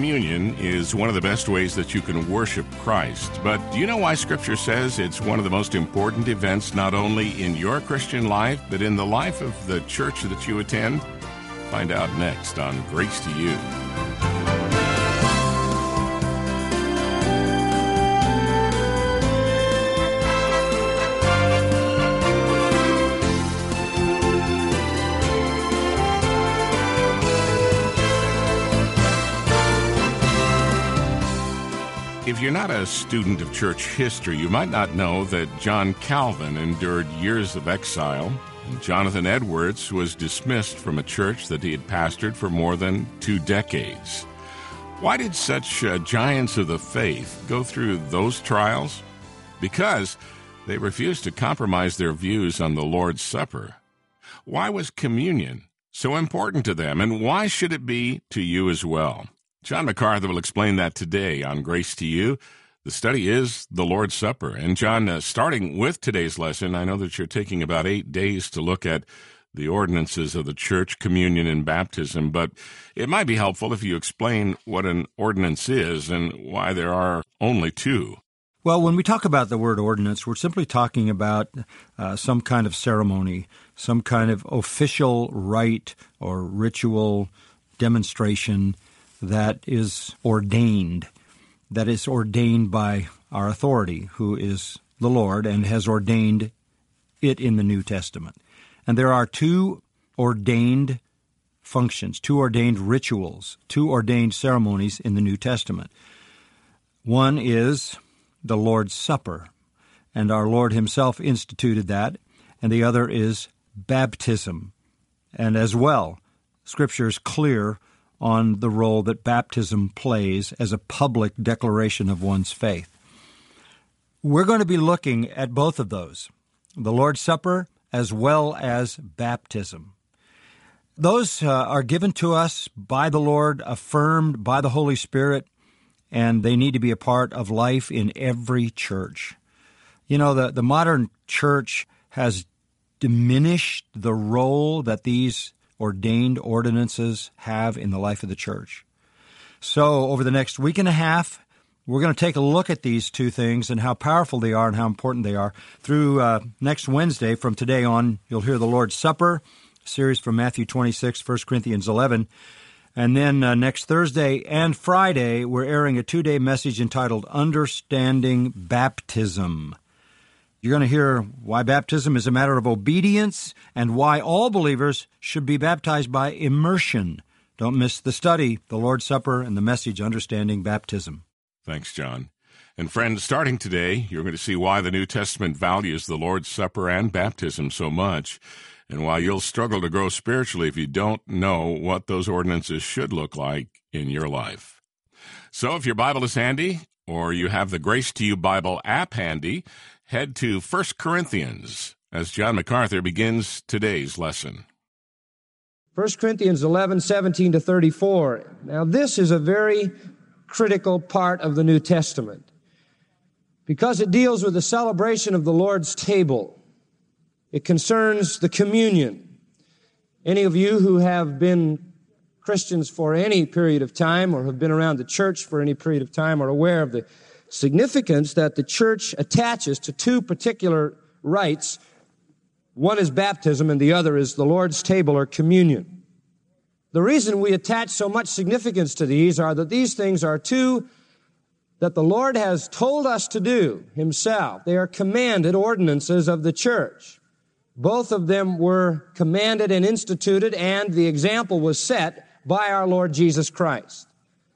communion is one of the best ways that you can worship Christ. But do you know why Scripture says it's one of the most important events not only in your Christian life, but in the life of the church that you attend? Find out next on Grace to You. If you're not a student of church history, you might not know that John Calvin endured years of exile, and Jonathan Edwards was dismissed from a church that he had pastored for more than 2 decades. Why did such giants of the faith go through those trials? Because they refused to compromise their views on the Lord's Supper. Why was communion so important to them, and why should it be to you as well? John MacArthur will explain that today on Grace to You. The study is the Lord's Supper. And John, starting with today's lesson, I know that you're taking about 8 days to look at the ordinances of the church, communion and baptism, but it might be helpful if you explain what an ordinance is and why there are only 2. Well, when we talk about the word ordinance, we're simply talking about some kind of ceremony, some kind of official rite or ritual demonstration that is ordained by our authority, who is the Lord, and has ordained it in the New Testament. And there are 2 ordained functions, 2 ordained rituals, 2 ordained ceremonies in the New Testament. One is the Lord's Supper, and our Lord himself instituted that, and the other is baptism. And as well, Scripture is clear on the role that baptism plays as a public declaration of one's faith. We're going to be looking at both of those, the Lord's Supper as well as baptism. Those are given to us by the Lord, affirmed by the Holy Spirit, and they need to be a part of life in every church. You know, the modern church has diminished the role that these ordained ordinances have in the life of the church. So over the next week and a half, we're going to take a look at these 2 things and how powerful they are and how important they are. Through next Wednesday, from today on, you'll hear the Lord's Supper, a series from Matthew 26, 1 Corinthians 11. And then next Thursday and Friday, we're airing a 2-day message entitled Understanding Baptism. You're going to hear why baptism is a matter of obedience and why all believers should be baptized by immersion. Don't miss the study, the Lord's Supper, and the message, Understanding Baptism. Thanks, John. And friends, starting today, you're going to see why the New Testament values the Lord's Supper and baptism so much, and why you'll struggle to grow spiritually if you don't know what those ordinances should look like in your life. So if your Bible is handy, or you have the Grace to You Bible app handy, head to 1 Corinthians as John MacArthur begins today's lesson. 1 Corinthians 11, 17 to 34. Now, this is a very critical part of the New Testament because it deals with the celebration of the Lord's table. It concerns the communion. Any of you who have been Christians for any period of time or have been around the church for any period of time are aware of the significance that the church attaches to 2 particular rites. One is baptism and the other is the Lord's table or communion. The reason we attach so much significance to these are that these things are 2 that the Lord has told us to do himself. They are commanded ordinances of the church. Both of them were commanded and instituted, and the example was set by our Lord Jesus Christ.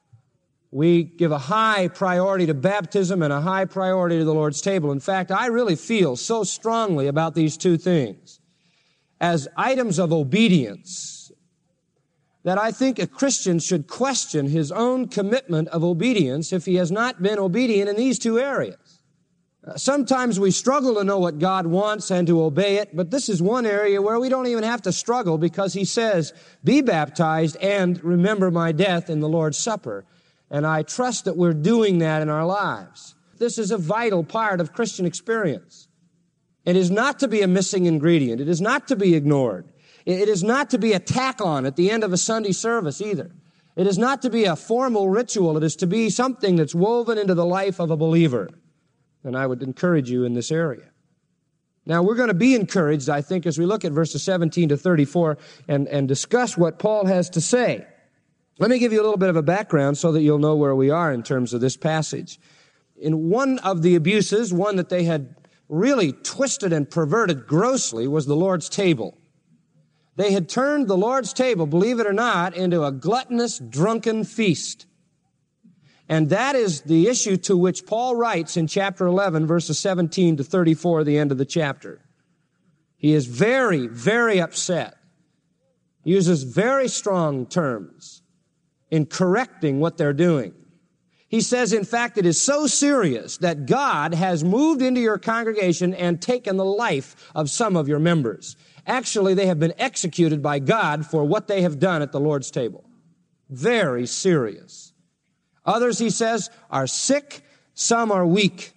We give a high priority to baptism and a high priority to the Lord's table. In fact, I really feel so strongly about these 2 things as items of obedience that I think a Christian should question his own commitment of obedience if he has not been obedient in these 2 areas. Sometimes we struggle to know what God wants and to obey it, but this is one area where we don't even have to struggle because he says, be baptized and remember my death in the Lord's Supper. And I trust that we're doing that in our lives. This is a vital part of Christian experience. It is not to be a missing ingredient. It is not to be ignored. It is not to be a tack on at the end of a Sunday service either. It is not to be a formal ritual. It is to be something that's woven into the life of a believer. And I would encourage you in this area. Now, we're going to be encouraged, I think, as we look at verses 17 to 34 and discuss what Paul has to say. Let me give you a little bit of a background so that you'll know where we are in terms of this passage. In one of the abuses, one that they had really twisted and perverted grossly, was the Lord's table. They had turned the Lord's table, believe it or not, into a gluttonous, drunken feast. And that is the issue to which Paul writes in chapter 11, verses 17 to 34, the end of the chapter. He is very, very upset. He uses very strong terms in correcting what they're doing. He says, in fact, it is so serious that God has moved into your congregation and taken the life of some of your members. Actually, they have been executed by God for what they have done at the Lord's table. Very serious. Others, he says, are sick, some are weak.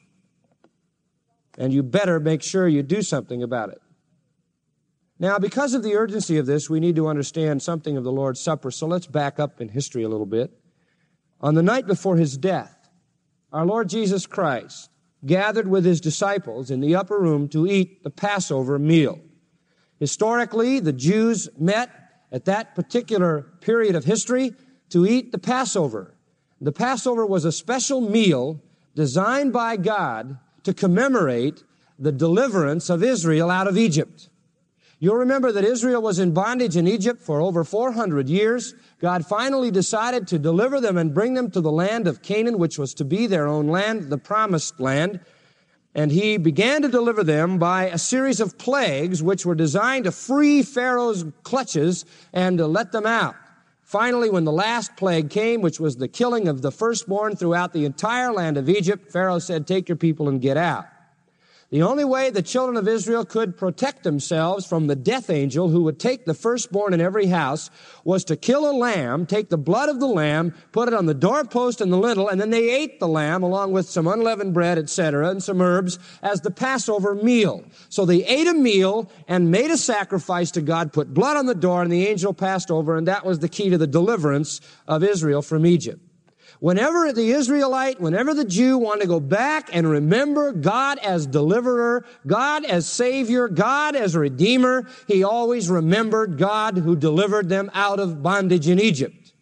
And you better make sure you do something about it. Now, because of the urgency of this, we need to understand something of the Lord's Supper. So let's back up in history a little bit. On the night before his death, our Lord Jesus Christ gathered with his disciples in the upper room to eat the Passover meal. Historically, the Jews met at that particular period of history to eat the Passover. The Passover was a special meal designed by God to commemorate the deliverance of Israel out of Egypt. You'll remember that Israel was in bondage in Egypt for over 400 years. God finally decided to deliver them and bring them to the land of Canaan, which was to be their own land, the promised land. And he began to deliver them by a series of plagues which were designed to free Pharaoh's clutches and to let them out. Finally, when the last plague came, which was the killing of the firstborn throughout the entire land of Egypt, Pharaoh said, "Take your people and get out." The only way the children of Israel could protect themselves from the death angel who would take the firstborn in every house was to kill a lamb, take the blood of the lamb, put it on the doorpost and the lintel, and then they ate the lamb along with some unleavened bread, etc., and some herbs as the Passover meal. So they ate a meal and made a sacrifice to God, put blood on the door, and the angel passed over, and that was the key to the deliverance of Israel from Egypt. Whenever the Jew wanted to go back and remember God as deliverer, God as savior, God as redeemer, he always remembered God who delivered them out of bondage in Egypt.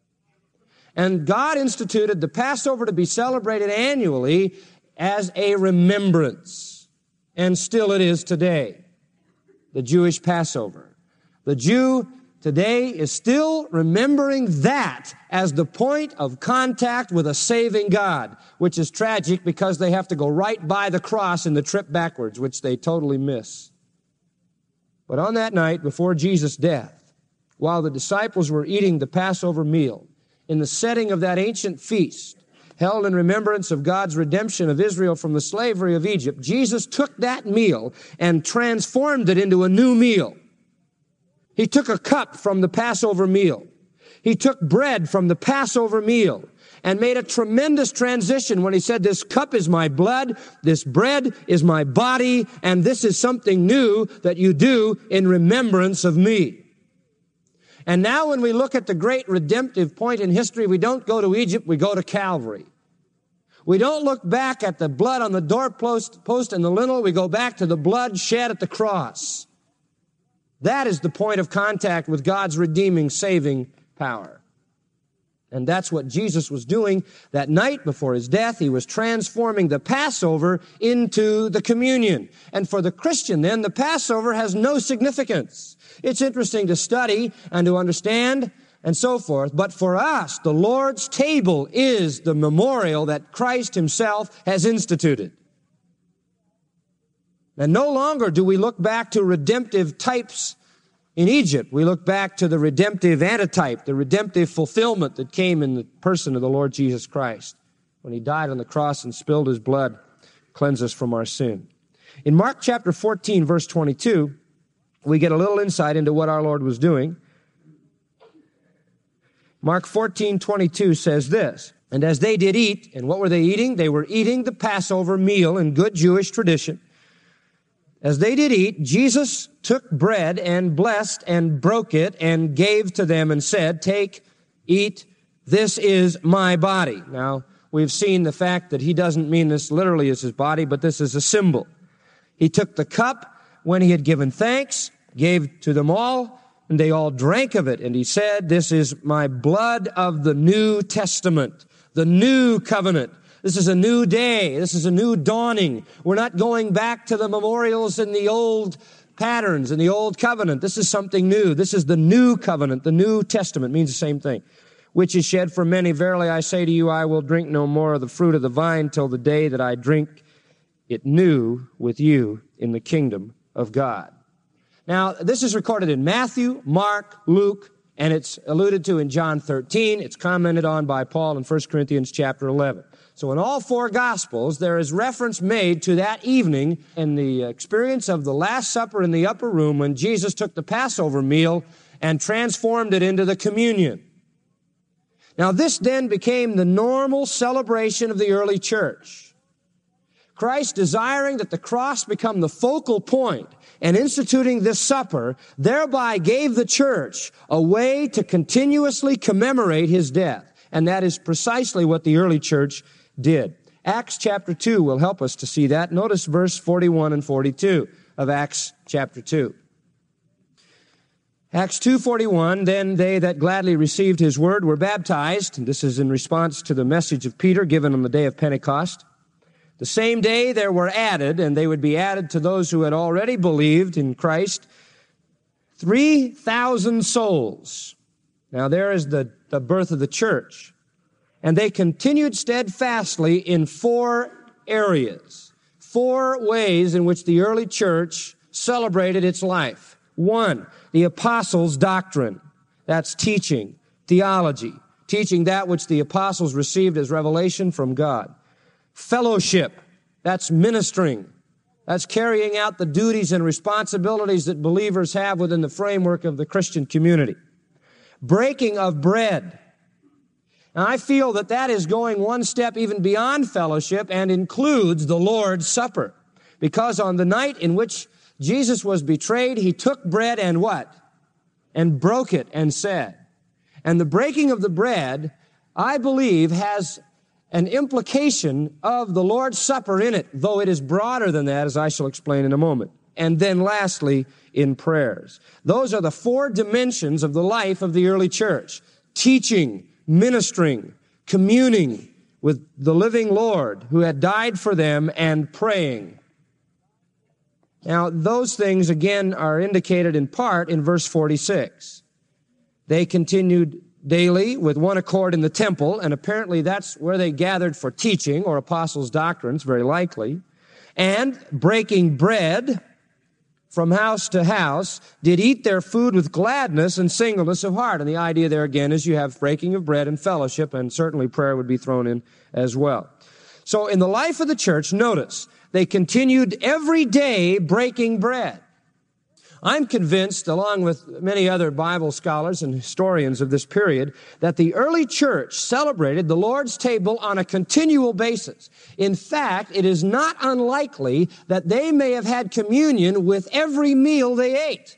And God instituted the Passover to be celebrated annually as a remembrance. And still it is today, the Jewish Passover. The Jew today is still remembering that as the point of contact with a saving God, which is tragic because they have to go right by the cross in the trip backwards, which they totally miss. But on that night before Jesus' death, while the disciples were eating the Passover meal, in the setting of that ancient feast, held in remembrance of God's redemption of Israel from the slavery of Egypt, Jesus took that meal and transformed it into a new meal. He took a cup from the Passover meal. He took bread from the Passover meal and made a tremendous transition when he said, "This cup is my blood, this bread is my body, and this is something new that you do in remembrance of me." And now when we look at the great redemptive point in history, we don't go to Egypt, we go to Calvary. We don't look back at the blood on the doorpost and the lintel, we go back to the blood shed at the cross. That is the point of contact with God's redeeming, saving power. And that's what Jesus was doing that night before his death. He was transforming the Passover into the communion. And for the Christian, then, the Passover has no significance. It's interesting to study and to understand and so forth. But for us, the Lord's table is the memorial that Christ himself has instituted. And no longer do we look back to redemptive types in Egypt. We look back to the redemptive antitype, the redemptive fulfillment that came in the person of the Lord Jesus Christ when he died on the cross and spilled his blood, cleanse us from our sin. In Mark chapter 14, verse 22, we get a little insight into what our Lord was doing. Mark 14:22 says this, "And as they did eat," and what were they eating? They were eating the Passover meal in good Jewish tradition. As they did eat, Jesus took bread and blessed and broke it and gave to them and said, "Take, eat, This is my body. Now, we've seen the fact that he doesn't mean this literally as his body, but this is a symbol. He took the cup when he had given thanks, gave to them all, and they all drank of it. And he said, this is my blood of the New Testament, the new covenant. This is a new day. This is a new dawning. We're not going back to the memorials and the old patterns and the old covenant. This is something new. This is the new covenant. The New Testament means the same thing. Which is shed for many. Verily I say to you, I will drink no more of the fruit of the vine till the day that I drink it new with you in the kingdom of God. Now, this is recorded in Matthew, Mark, Luke, and it's alluded to in John 13. It's commented on by Paul in 1 Corinthians chapter 11. So in all four Gospels, there is reference made to that evening in the experience of the Last Supper in the upper room when Jesus took the Passover meal and transformed it into the communion. Now, this then became the normal celebration of the early church. Christ, desiring that the cross become the focal point and instituting this supper, thereby gave the church a way to continuously commemorate his death. And that is precisely what the early church did. Acts chapter 2 will help us to see that. Notice verse 41 and 42 of Acts chapter 2. Acts 2:41, then they that gladly received his word were baptized. And this is in response to the message of Peter given on the day of Pentecost. The same day there were added, and they would be added to those who had already believed in Christ, 3,000 souls. Now there is the birth of the church. And they continued steadfastly in four areas, four ways in which the early church celebrated its life. One, the apostles' doctrine. That's teaching, theology, teaching that which the apostles received as revelation from God. Fellowship, that's ministering. That's carrying out the duties and responsibilities that believers have within the framework of the Christian community. Breaking of bread. Now, I feel that that is going one step even beyond fellowship and includes the Lord's Supper. Because on the night in which Jesus was betrayed, he took bread and what? And broke it and said. And the breaking of the bread, I believe, has an implication of the Lord's Supper in it, though it is broader than that, as I shall explain in a moment. And then lastly, in prayers. Those are the four dimensions of the life of the early church. Teaching, ministering, communing with the living Lord who had died for them, and praying. Now, those things, again, are indicated in part in verse 46. They continued daily with one accord in the temple, and apparently that's where they gathered for teaching or apostles' doctrines, very likely, and breaking bread from house to house, did eat their food with gladness and singleness of heart. And the idea there again is you have breaking of bread and fellowship, and certainly prayer would be thrown in as well. So in the life of the church, notice, they continued every day breaking bread. I'm convinced, along with many other Bible scholars and historians of this period, that the early church celebrated the Lord's table on a continual basis. In fact, it is not unlikely that they may have had communion with every meal they ate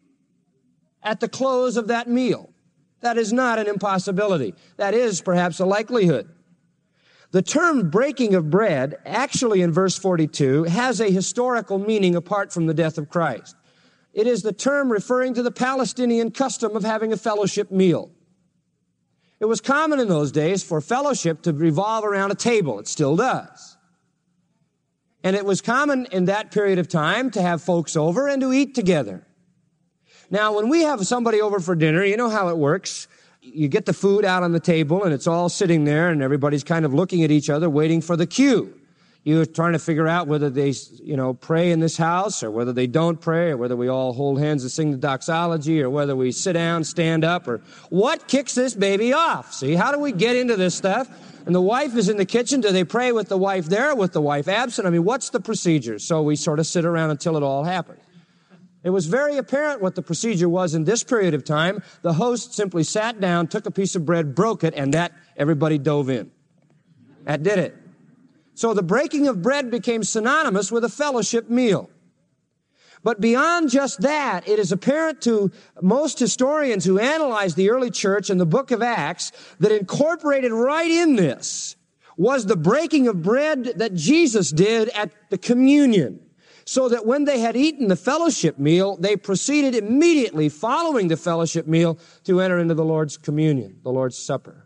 at the close of that meal. That is not an impossibility. That is perhaps a likelihood. The term breaking of bread, actually in verse 42, has a historical meaning apart from the death of Christ. It is the term referring to the Palestinian custom of having a fellowship meal. It was common in those days for fellowship to revolve around a table. It still does. And it was common in that period of time to have folks over and to eat together. Now, when we have somebody over for dinner, you know how it works. You get the food out on the table, and it's all sitting there, and everybody's kind of looking at each other, waiting for the cue. You're trying to figure out whether they, pray in this house, or whether they don't pray, or whether we all hold hands and sing the doxology, or whether we sit down, stand up, or what kicks this baby off? See, how do we get into this stuff? And the wife is in the kitchen. Do they pray with the wife there, with the wife absent? I mean, what's the procedure? So we sort of sit around until it all happens. It was very apparent what the procedure was in this period of time. The host simply sat down, took a piece of bread, broke it, and that everybody dove in. That did it. So the breaking of bread became synonymous with a fellowship meal. But beyond just that, it is apparent to most historians who analyze the early church and the book of Acts that incorporated right in this was the breaking of bread that Jesus did at the communion. So that when they had eaten the fellowship meal, they proceeded immediately following the fellowship meal to enter into the Lord's communion, the Lord's Supper.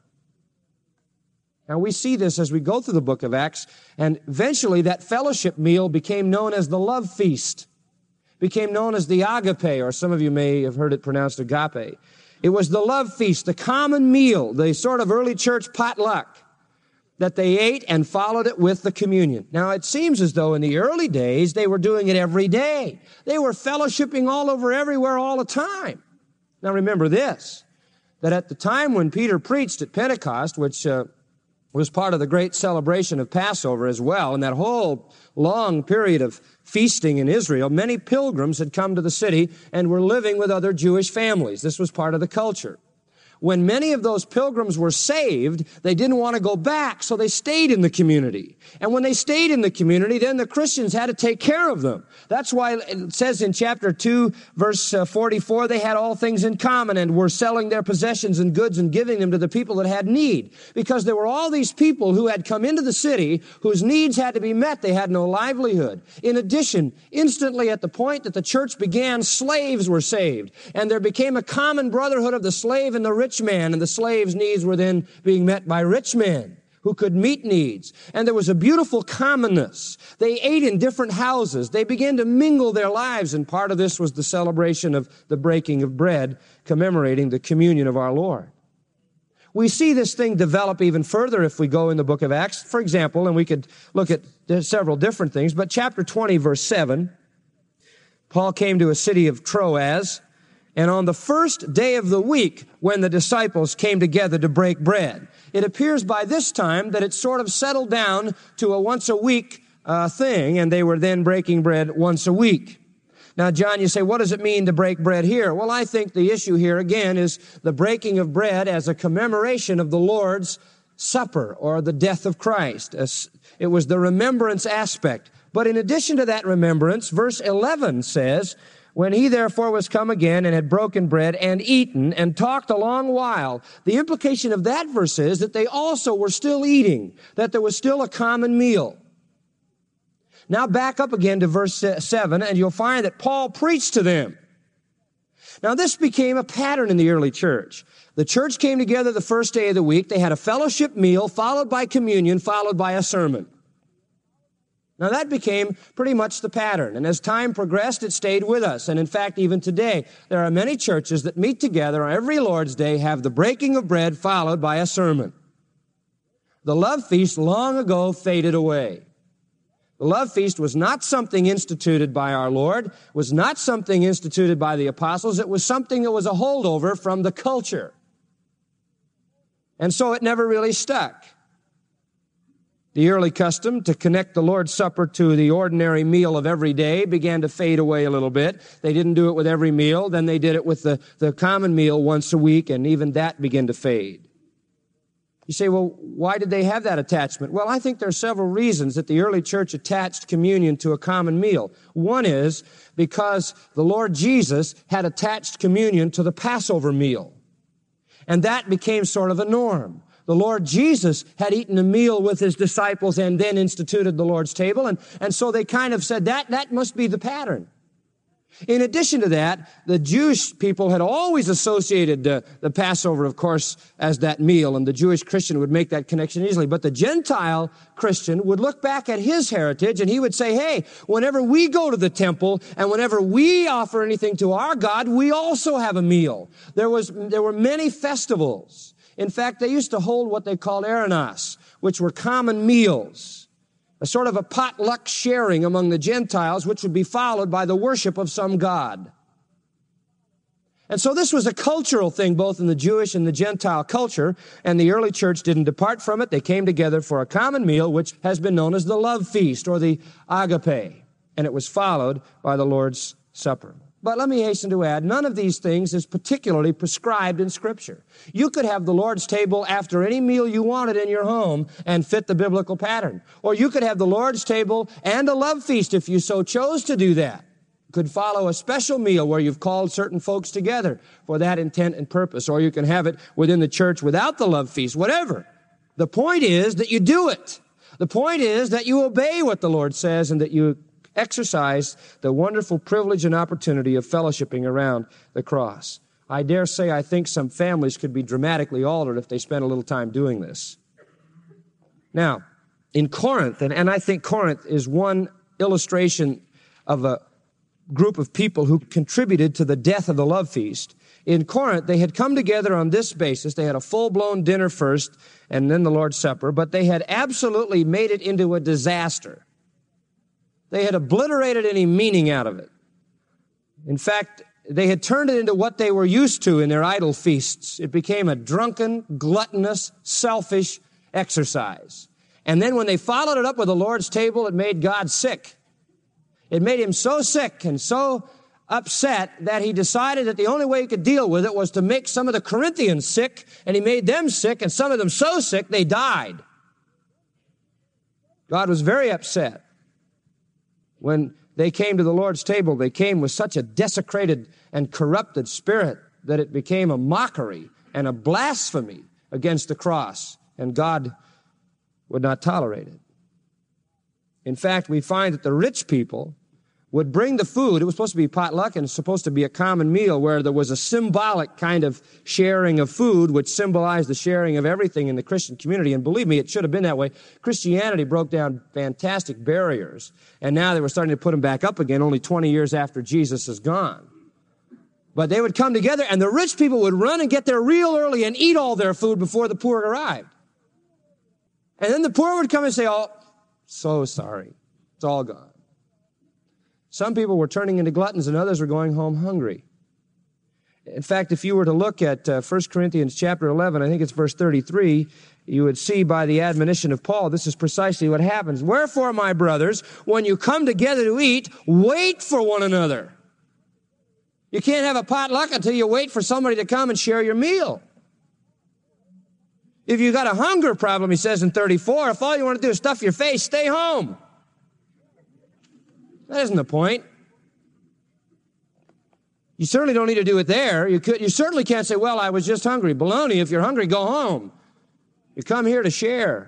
Now we see this as we go through the book of Acts, and eventually that fellowship meal became known as the love feast, became known as the agape, or some of you may have heard it pronounced agape. It was the love feast, the common meal, the sort of early church potluck that they ate and followed it with the communion. Now, it seems as though in the early days, they were doing it every day. They were fellowshipping all over everywhere all the time. Now, remember this, that at the time when Peter preached at Pentecost, which was part of the great celebration of Passover as well, and that whole long period of feasting in Israel, many pilgrims had come to the city and were living with other Jewish families. This was part of the culture. When many of those pilgrims were saved, they didn't want to go back, so they stayed in the community. And when they stayed in the community, then the Christians had to take care of them. That's why it says in chapter 2, verse 44, they had all things in common and were selling their possessions and goods and giving them to the people that had need. Because there were all these people who had come into the city whose needs had to be met. They had no livelihood. In addition, instantly at the point that the church began, slaves were saved. And there became a common brotherhood of the slave and the rich man, and the slave's needs were then being met by rich men who could meet needs. And there was a beautiful commonness. They ate in different houses. They began to mingle their lives, and part of this was the celebration of the breaking of bread, commemorating the communion of our Lord. We see this thing develop even further if we go in the book of Acts. For example, and we could look at several different things, but chapter 20, verse 7, Paul came to a city of Troas, and on the first day of the week, when the disciples came together to break bread, it appears by this time that it sort of settled down to a once-a-week thing, and they were then breaking bread once a week. Now, John, you say, what does it mean to break bread here? Well, I think the issue here, again, is the breaking of bread as a commemoration of the Lord's Supper, or the death of Christ. It was the remembrance aspect. But in addition to that remembrance, verse 11 says, when he therefore was come again and had broken bread and eaten and talked a long while, the implication of that verse is that they also were still eating, that there was still a common meal. Now back up again to verse 7, and you'll find that Paul preached to them. Now this became a pattern in the early church. The church came together the first day of the week. They had a fellowship meal, followed by communion, followed by a sermon. Now that became pretty much the pattern, and as time progressed, it stayed with us. And in fact, even today, there are many churches that meet together on every Lord's Day, have the breaking of bread followed by a sermon. The love feast long ago faded away. The love feast was not something instituted by our Lord, was not something instituted by the apostles. It was something that was a holdover from the culture. And so it never really stuck. The early custom to connect the Lord's Supper to the ordinary meal of every day began to fade away a little bit. They didn't do it with every meal. Then they did it with the common meal once a week, and even that began to fade. You say, well, why did they have that attachment? Well, I think there are several reasons that the early church attached communion to a common meal. One is because the Lord Jesus had attached communion to the Passover meal, and that became sort of a norm. The Lord Jesus had eaten a meal with his disciples and then instituted the Lord's table. And so they kind of said that must be the pattern. In addition to that, the Jewish people had always associated the Passover, of course, as that meal, and the Jewish Christian would make that connection easily. But the Gentile Christian would look back at his heritage and he would say, hey, whenever we go to the temple and whenever we offer anything to our God, we also have a meal. There were many festivals. In fact, they used to hold what they called Aranos, which were common meals, a sort of a potluck sharing among the Gentiles, which would be followed by the worship of some god. And so this was a cultural thing, both in the Jewish and the Gentile culture, and the early church didn't depart from it. They came together for a common meal, which has been known as the love feast, or the agape, and it was followed by the Lord's Supper. But let me hasten to add, none of these things is particularly prescribed in Scripture. You could have the Lord's table after any meal you wanted in your home and fit the biblical pattern. Or you could have the Lord's table and a love feast if you so chose to do that. could follow a special meal where you've called certain folks together for that intent and purpose, or you can have it within the church without the love feast, whatever. The point is that you do it. The point is that you obey what the Lord says and that you exercise the wonderful privilege and opportunity of fellowshipping around the cross. I dare say I think some families could be dramatically altered if they spent a little time doing this. Now, in Corinth, and I think Corinth is one illustration of a group of people who contributed to the death of the love feast. In Corinth, they had come together on this basis. They had a full-blown dinner first and then the Lord's Supper, but they had absolutely made it into a disaster. They had obliterated any meaning out of it. In fact, they had turned it into what they were used to in their idol feasts. It became a drunken, gluttonous, selfish exercise. And then when they followed it up with the Lord's table, it made God sick. It made him so sick and so upset that he decided that the only way he could deal with it was to make some of the Corinthians sick, and he made them sick, and some of them so sick they died. God was very upset. When they came to the Lord's table, they came with such a desecrated and corrupted spirit that it became a mockery and a blasphemy against the cross, and God would not tolerate it. In fact, we find that the rich people would bring the food. It was supposed to be potluck and supposed to be a common meal where there was a symbolic kind of sharing of food which symbolized the sharing of everything in the Christian community. And believe me, it should have been that way. Christianity broke down fantastic barriers, and now they were starting to put them back up again only 20 years after Jesus is gone. But they would come together, and the rich people would run and get there real early and eat all their food before the poor arrived. And then the poor would come and say, "Oh, so sorry. It's all gone." Some people were turning into gluttons and others were going home hungry. In fact, if you were to look at 1 Corinthians chapter 11, I think it's verse 33, you would see by the admonition of Paul, this is precisely what happens. "Wherefore, my brothers, when you come together to eat, wait for one another." You can't have a potluck until you wait for somebody to come and share your meal. If you got a hunger problem, he says in 34, if all you want to do is stuff your face, stay home. That isn't the point. You certainly don't need to do it there. You certainly can't say, "Well, I was just hungry." Baloney. If you're hungry, go home. You come here to share.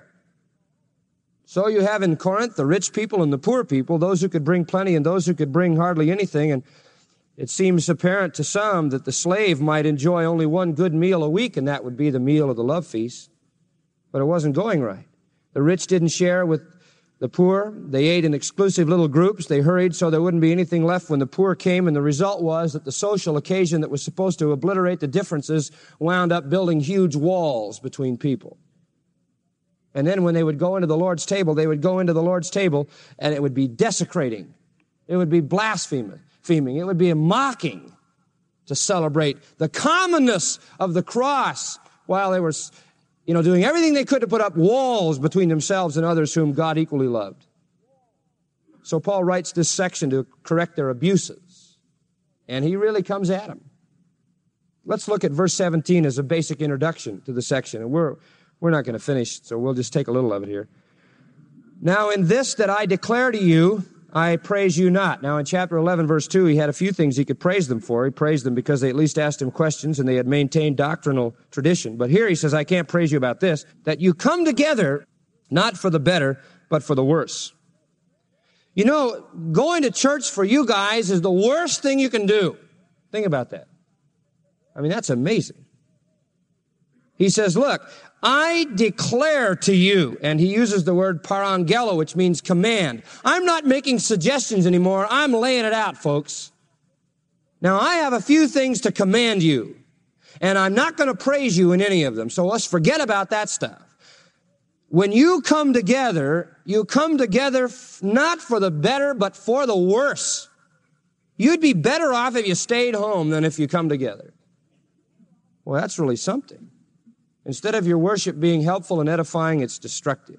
So you have in Corinth the rich people and the poor people, those who could bring plenty and those who could bring hardly anything. And it seems apparent to some that the slave might enjoy only one good meal a week, and that would be the meal of the love feast. But it wasn't going right. The rich didn't share with the poor. They ate in exclusive little groups. They hurried so there wouldn't be anything left when the poor came, and the result was that the social occasion that was supposed to obliterate the differences wound up building huge walls between people. And then when they would go into the Lord's table, they would go into the Lord's table, and it would be desecrating. It would be blaspheming. It would be a mocking to celebrate the commonness of the cross while they were doing everything they could to put up walls between themselves and others whom God equally loved. So Paul writes this section to correct their abuses, and he really comes at them. Let's look at verse 17 as a basic introduction to the section, and we're not going to finish, so we'll just take a little of it here. "Now in this that I declare to you, I praise you not." Now in chapter 11, verse 2, he had a few things he could praise them for. He praised them because they at least asked him questions and they had maintained doctrinal tradition. But here he says, "I can't praise you about this, that you come together not for the better, but for the worse." You know, going to church for you guys is the worst thing you can do. Think about that. I mean, that's amazing. He says, "Look, I declare to you," and he uses the word parangelo, which means command. I'm not making suggestions anymore. I'm laying it out, folks. Now, I have a few things to command you, and I'm not going to praise you in any of them, so let's forget about that stuff. When you come together not for the better, but for the worse. You'd be better off if you stayed home than if you come together. Well, that's really something. Instead of your worship being helpful and edifying, it's destructive.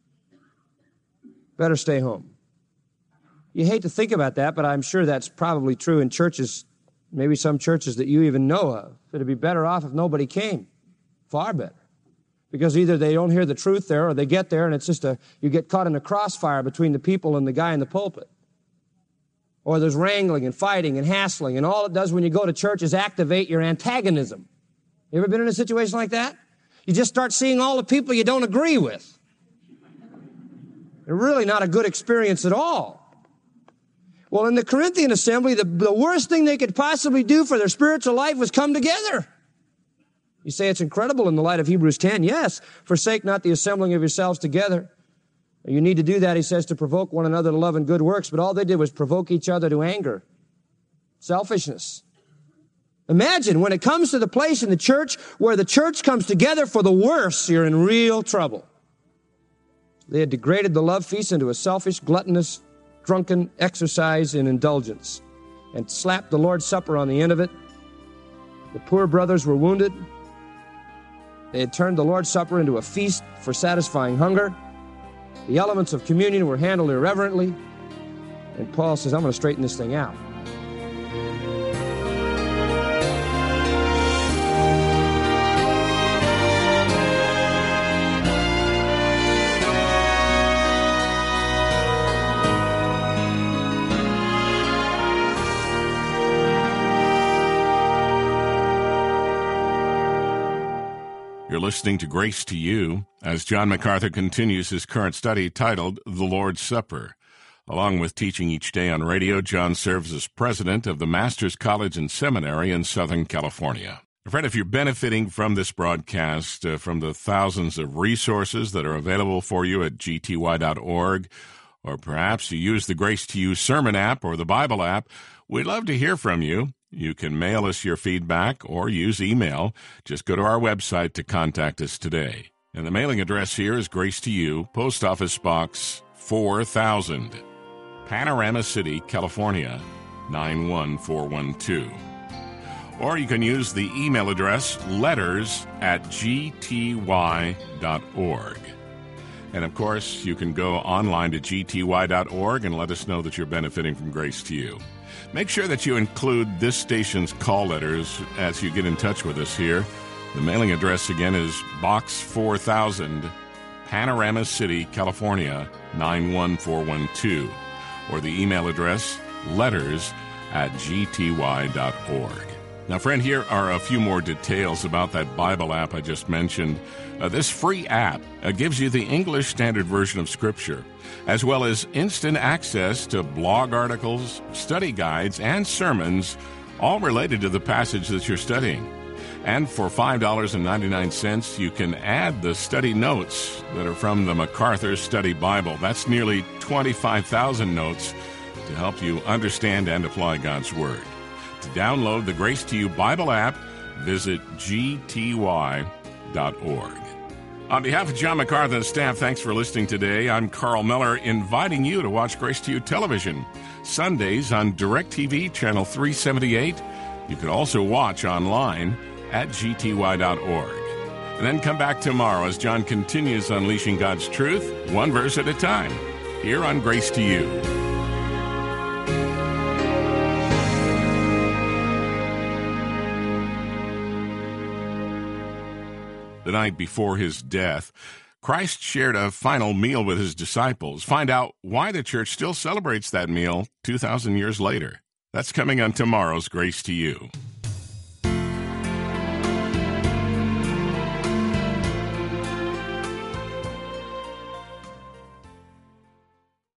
Better stay home. You hate to think about that, but I'm sure that's probably true in churches, maybe some churches that you even know of. It'd be better off if nobody came. Far better. Because either they don't hear the truth there, or they get there and it's just you get caught in a crossfire between the people and the guy in the pulpit. or there's wrangling and fighting and hassling, and all it does when you go to church is activate your antagonism. You ever been in a situation like that? You just start seeing all the people you don't agree with. They're really not a good experience at all. Well, in the Corinthian assembly, the worst thing they could possibly do for their spiritual life was come together. You say it's incredible in the light of Hebrews 10. Yes, forsake not the assembling of yourselves together. You need to do that, he says, to provoke one another to love and good works. But all they did was provoke each other to anger, selfishness. Imagine when it comes to the place in the church where the church comes together for the worse, you're in real trouble. They had degraded the love feast into a selfish, gluttonous, drunken exercise in indulgence and slapped the Lord's Supper on the end of it. The poor brothers were wounded. They had turned the Lord's Supper into a feast for satisfying hunger. The elements of communion were handled irreverently. And Paul says, I'm going to straighten this thing out. You're listening to Grace to You as John MacArthur continues his current study titled The Lord's Supper. Along with teaching each day on radio, John serves as president of the Master's College and Seminary in Southern California. Friend, if you're benefiting from this broadcast, from the thousands of resources that are available for you at gty.org, or perhaps you use the Grace to You sermon app or the Bible app, we'd love to hear from you. You can mail us your feedback or use email. Just go to our website to contact us today. And the mailing address here is Grace to You, Post Office Box 4000, Panorama City, California, 91412. Or you can use the email address letters@gty.org. And, of course, you can go online to gty.org and let us know that you're benefiting from Grace to You. Make sure that you include this station's call letters as you get in touch with us here. The mailing address, again, is Box 4000, Panorama City, California, 91412. Or the email address, letters@gty.org. Now, friend, here are a few more details about that Bible app I just mentioned. This free app gives you the English Standard Version of Scripture, as well as instant access to blog articles, study guides, and sermons, all related to the passage that you're studying. And for $5.99, you can add the study notes that are from the MacArthur Study Bible. That's nearly 25,000 notes to help you understand and apply God's Word. To download the Grace to You Bible app, visit gty.org. On behalf of John MacArthur and staff, thanks for listening today. I'm Carl Miller, inviting you to watch Grace to You Television, Sundays on DirecTV Channel 378. You can also watch online at gty.org. And then come back tomorrow as John continues unleashing God's truth, one verse at a time, here on Grace to You. The night before his death, Christ shared a final meal with his disciples. Find out why the church still celebrates that meal 2,000 years later. That's coming on tomorrow's Grace to You.